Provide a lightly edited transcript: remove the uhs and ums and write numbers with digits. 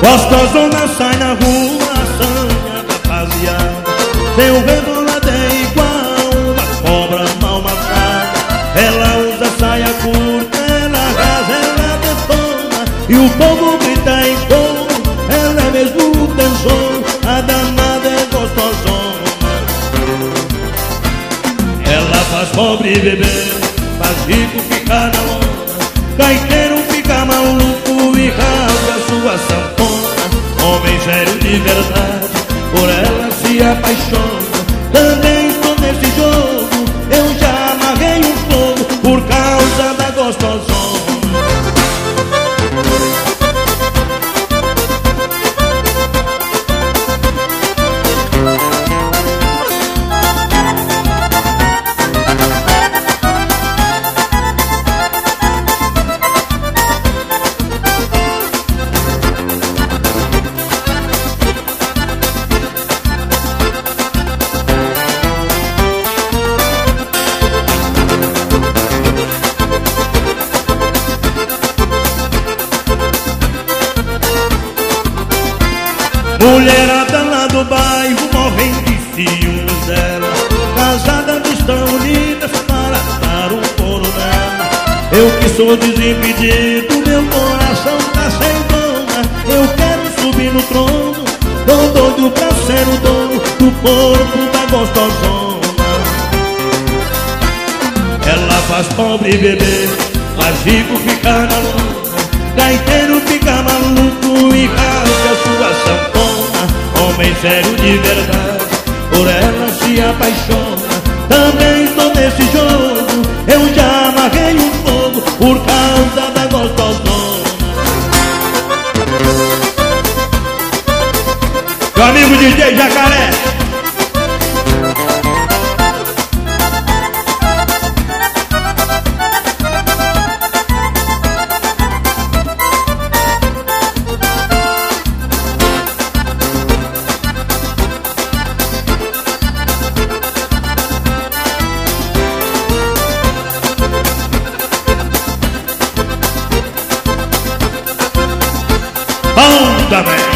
Gostosona sai na rua, sanha rapaziada. Seu rebolado é igual uma cobra mal matada. Ela usa saia curta, ela rasa, ela detona, e o povo grita em coro, ela é mesmo o tesouro. A danada é gostosona. Ela faz pobre beber, faz rico ficar na onda, gaiteiro fica maluco e rasga sua sanfona. Homem sério de verdade, por ela se apaixona. Também estou nesse jogo, eu já amarrei um fogo por causa da gostosona. Mulherada lá do bairro morrem de ciúmes dela, casada dos tão unidas para dar um couro nela. Eu que sou desimpedido, meu coração tá sem dona. Eu quero subir no trono, tô doido pra ser o dono do corpo da gostosona. Ela faz pobre beber, faz rico ficar na lona, gaiteiro fica maluco e rasga sua sanfona. Homem sério de verdade, por ela se apaixona. Também estou nesse jogo, eu já amarrei um fogo por causa da gostosona. Meu amigo DJ Jacaré. Bom também.